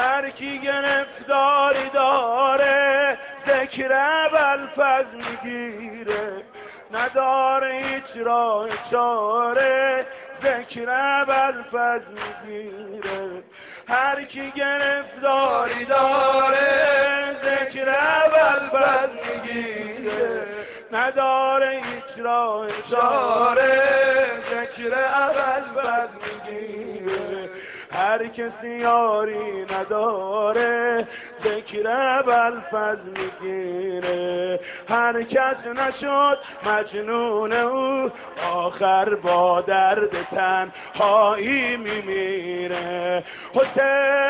هر کی گرفتاری داره ذکر ابوالفضل میگیره، نداره هیچ راه چاره ذکر ابوالفضل میگیره. هر کی گرفتاری داره ذکر ابوالفضل میگیره، نداره هیچ راه چاره ذکر ابوالفضل میگیره. هر کسی یاری نداره ذکر ابوالفضل میگیره. هر کس نشد مجنون او آخر با درد تنهایی میمیره. حسین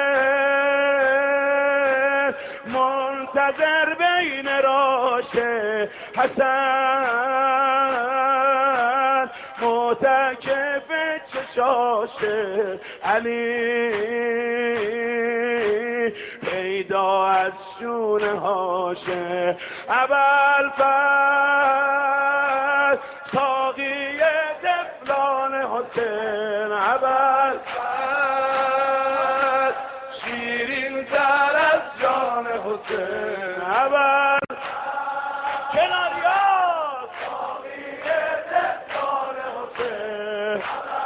منتظر بین راشه، حسن معتکف چشاشه، علی پیدا از شونه هاشه. ابوالفضل ساقی طفلان حسین، ابوالفضل شیرین تر از جان حسین، ابوالفضل کناریات ساقی طفلان حسین،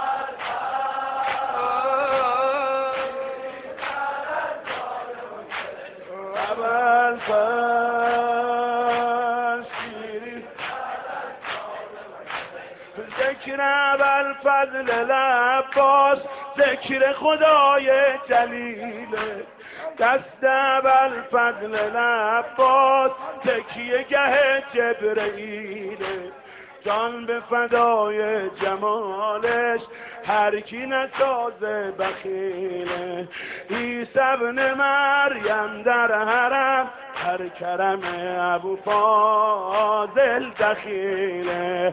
ذکر ابوالفضل العباس ذکر خدای جلیله. دست ابوالفضل العباس تکیه گه جبرئیله. جان به فدای جمالش هر کی نسازه بخیله. عیسی ابن مریم در حرم هر کرم ابو فاضل دخیله.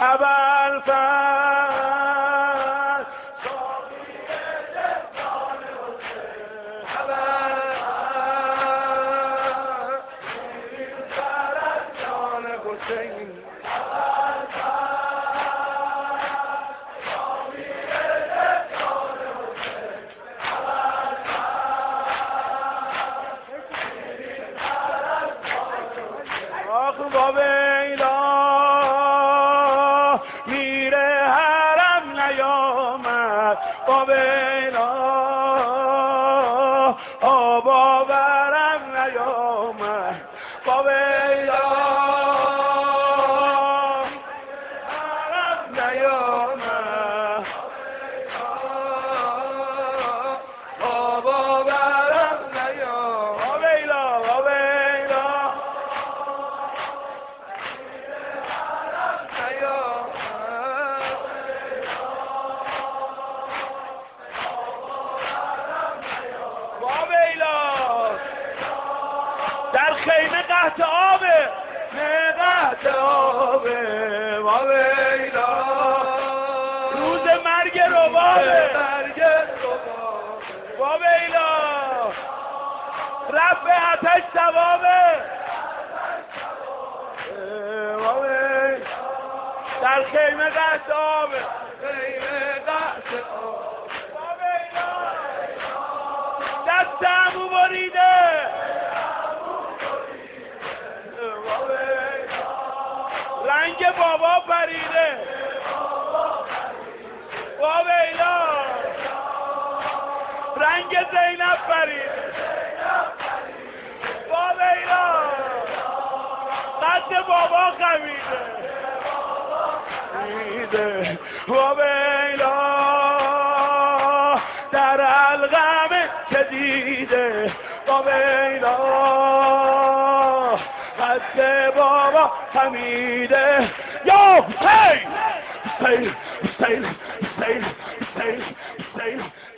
ابوالفضل ساقی طفلان حسین، ابوالفضل شیرین تر از جان حسین، ویلا میره حرم نیامد، ویلا آبا برم نیامد، ویلا حرم نیامد، آبا برم نیامد، ویلا در خیمه قحط آبه، نه قحط آبه، ویلا روز مرگ ربابه، ویلا رب آتش ثوابه، در خیمه قحط آبه، ویلا دست عمو بریده، رنگ بابا پریده، ویلا رنگ زینب پریده، ویلا قد بابا خمیده، ویلا در الغم شدیده، ویلا قد بابا خمیده. یا حسین حسین حسین حسین حسین